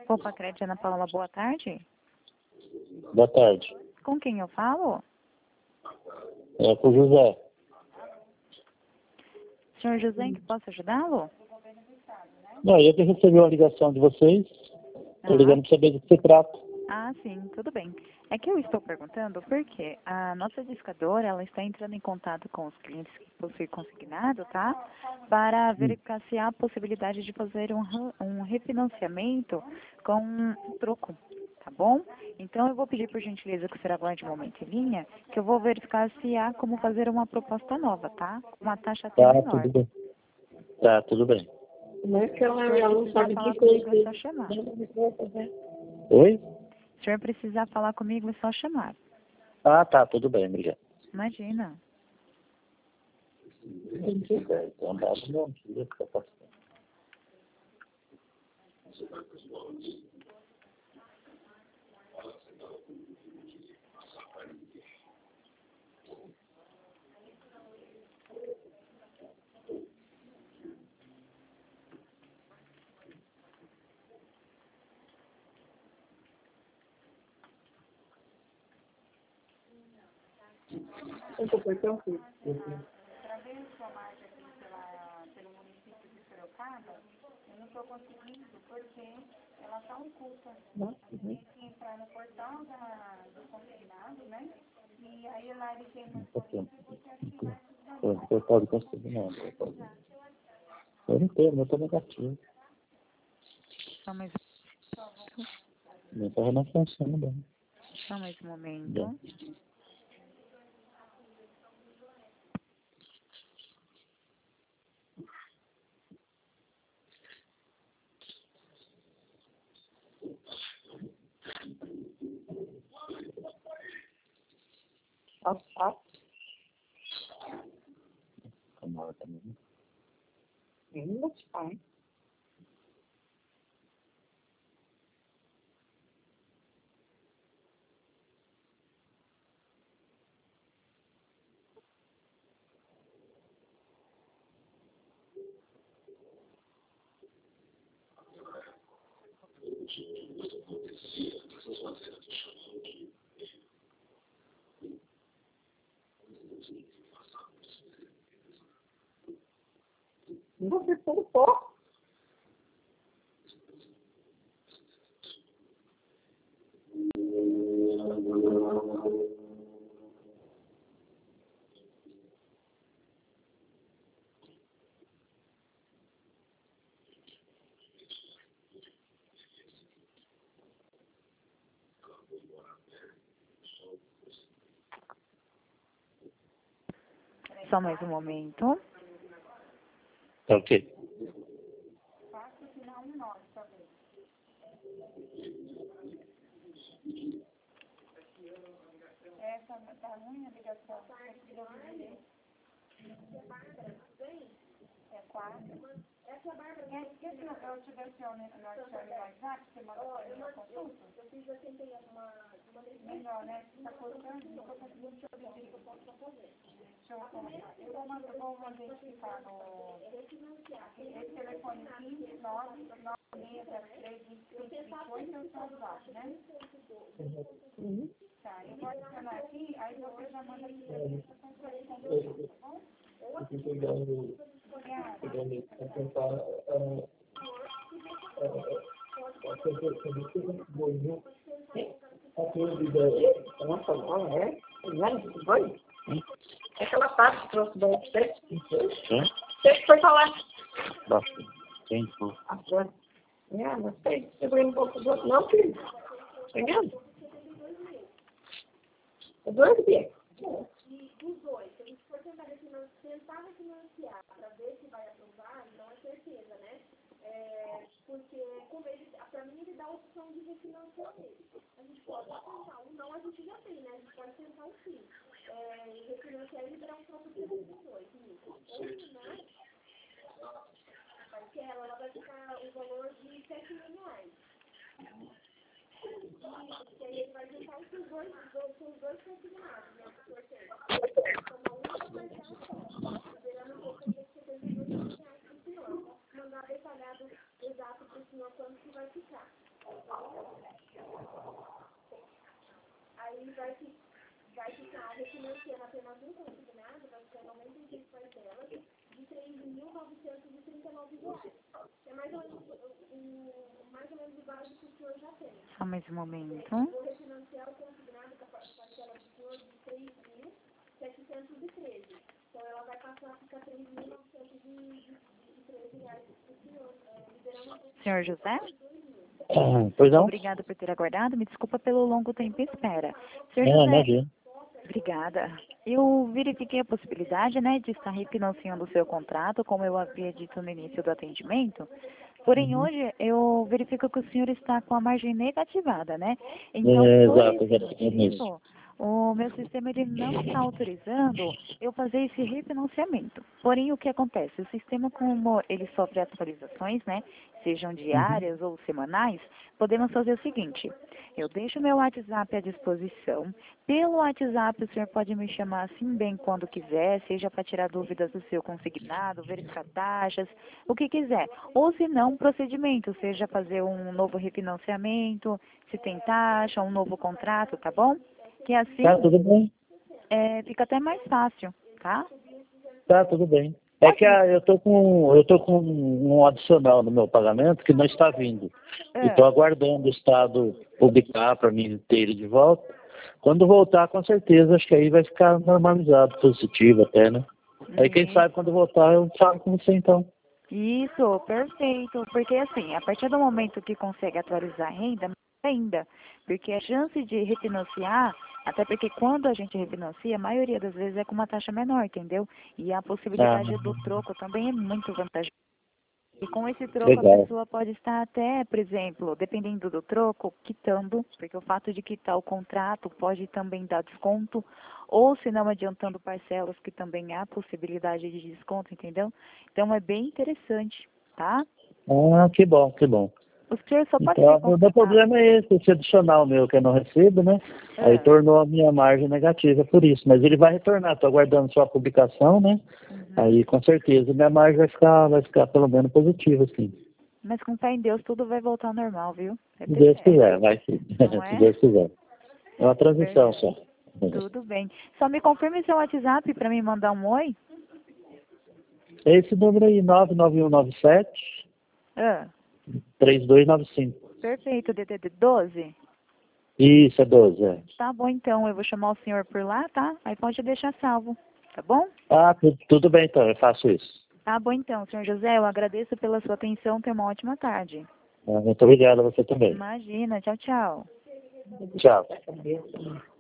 Opa, Crédito Ana Paula, boa tarde. Boa tarde. Com quem eu falo? É com o José. Senhor José, em que posso ajudá-lo? Não, eu que recebi uma ligação de vocês. Estou ligando para saber do que se trata. Ah, sim, tudo bem. É que eu estou perguntando porque a nossa discadora, ela está entrando em contato com os clientes que possuem consignado, tá? Para verificar se há a possibilidade de fazer um refinanciamento com um troco, tá bom? Então eu vou pedir por gentileza que o senhor aguarde um momento em linha, que eu vou verificar se há como fazer uma proposta nova, tá? Uma taxa até menor. Tudo bem. Tá, tudo bem. Não é que ela não sabe falar que comigo, coisa. é só chamar. Oi? Se o senhor precisar falar comigo, é só chamar. Ah, tá, tudo bem, obrigado. Imagina. Então, dado não, que tá passando. Eu foi tão filho. Para ver sua marca aqui pelo município de Sorocaba, eu não estou conseguindo porque ela está oculta. Tem que entrar no portal do consignado, né? E aí lá ele tem uma informação e você ativar esses dados. Eu pode conseguir, não. Eu não tenho, eu estou negativo. Só mais Meu carro não funciona bem. um momento. Tomara também. Ainda está. Você soltou. Só mais um momento. Tá ok. Faça o sinal 9, tá bem? Essa tá ruim a ligação. É 4. Essa Bárbara. Quer que eu te adicione no WhatsApp? Você manda para mim a consulta? Eu fiz melhor, né? Você está cortando, não estou conseguindo te ouvir. Eu vou identificar no esse telefone 15-99603-2528 é o seu WhatsApp, né? Tá, eu vou adicionar aqui, aí você já manda aqui pra mim essa confirmação do jogo, tá bom? Eu estou pegando para tentar Nossa, não é? Não foi? É que ela passa, trouxe daí pra você. Você que foi falar. Quem for? Não sei. Segurei um pouco do outro. Não, filho. Entendeu? É dois dias. Dos dois, se a gente for tentar refinanciar para ver se vai aprovar, não é certeza, né? Porque, como ele, para mim, ele dá a opção de refinanciar ele. A gente pode tentar um não, a gente já tem, né? A gente pode tentar um sim. E refinanciar ele virar um troco de 72, isso. Ou não, porque ela vai ficar o valor de 7 mil reais. E aí ele vai juntar os dois consignados, né? Que sorteio. Uma única parcela só. Liberando um pouco de 72 reais para o senhor. Posso mandar detalhado exato para o senhor quanto que vai ficar. Aí vai ficar refinanciando apenas um consignado, vai ficar 96 parcelas de R$3.939. É mais ou menos o básico que o senhor já tem. Só mais um momento. Vou refinanciar o consignado com a parcela do senhor de 3.713. Então ela vai passar a ficar R$3.913 para o senhor, liberando Senhor José? Pois não? Obrigada por ter aguardado. Me desculpa pelo longo tempo em espera. Senhor Não, José, imagina. obrigada. Eu verifiquei a possibilidade, né, de estar refinanciando o seu contrato, como eu havia dito no início do atendimento. Porém, hoje eu verifico que o senhor está com a margem negativada, né? Então, por Exato, esse exatamente isso. motivo, o meu sistema ele não está autorizando eu fazer esse refinanciamento. Porém, o que acontece? O sistema, como ele sofre atualizações, né? Sejam diárias ou semanais, podemos fazer o seguinte: eu deixo meu WhatsApp à disposição. Pelo WhatsApp, o senhor pode me chamar assim bem quando quiser, seja para tirar dúvidas do seu consignado, verificar taxas, o que quiser. Ou se não, procedimento, seja fazer um novo refinanciamento, se tem taxa, um novo contrato, tá bom? Que assim Tá, tudo bem. fica até mais fácil, tá? Tá, tudo bem. É que eu tô com um adicional no meu pagamento que não está vindo. E estou aguardando o Estado publicar para mim ter ele de volta. Quando voltar, com certeza, acho que aí vai ficar normalizado, positivo até, né? Aí quem sabe quando voltar eu falo com você então. Isso, perfeito. Porque assim, a partir do momento que consegue atualizar a renda, ainda, porque a chance de refinanciar, até porque quando a gente refinancia, a maioria das vezes é com uma taxa menor, entendeu? E a possibilidade do troco também é muito vantajosa. E com esse troco a Legal. pessoa pode estar até, por exemplo, dependendo do troco, quitando, porque o fato de quitar o contrato pode também dar desconto, ou se não adiantando parcelas, que também há possibilidade de desconto, entendeu? Então é bem interessante, tá? Ah, que bom, que bom. O senhor só pode me Então, o meu confirmar. problema é esse adicional meu que eu não recebo, né? Aí tornou a minha margem negativa por isso. Mas ele vai retornar, estou aguardando sua publicação, né? Aí com certeza minha margem vai ficar pelo menos positiva, sim. Mas com fé em Deus tudo vai voltar ao normal, viu? É Se Deus certo, quiser, vai sim. não Se é? Deus quiser. É uma transição só. Tudo bem. Só me confirme seu WhatsApp para me mandar um oi. É esse número aí, 99197 3295. Perfeito, DDD 12. Isso, é 12, é. Tá bom, então. Eu vou chamar o senhor por lá, tá? Aí pode deixar salvo, tá bom? Ah, tudo bem então, eu faço isso. Tá bom, então, senhor José. Eu agradeço pela sua atenção. Tenha uma ótima tarde. Muito obrigado a você também. Imagina. Tchau, tchau. Tchau.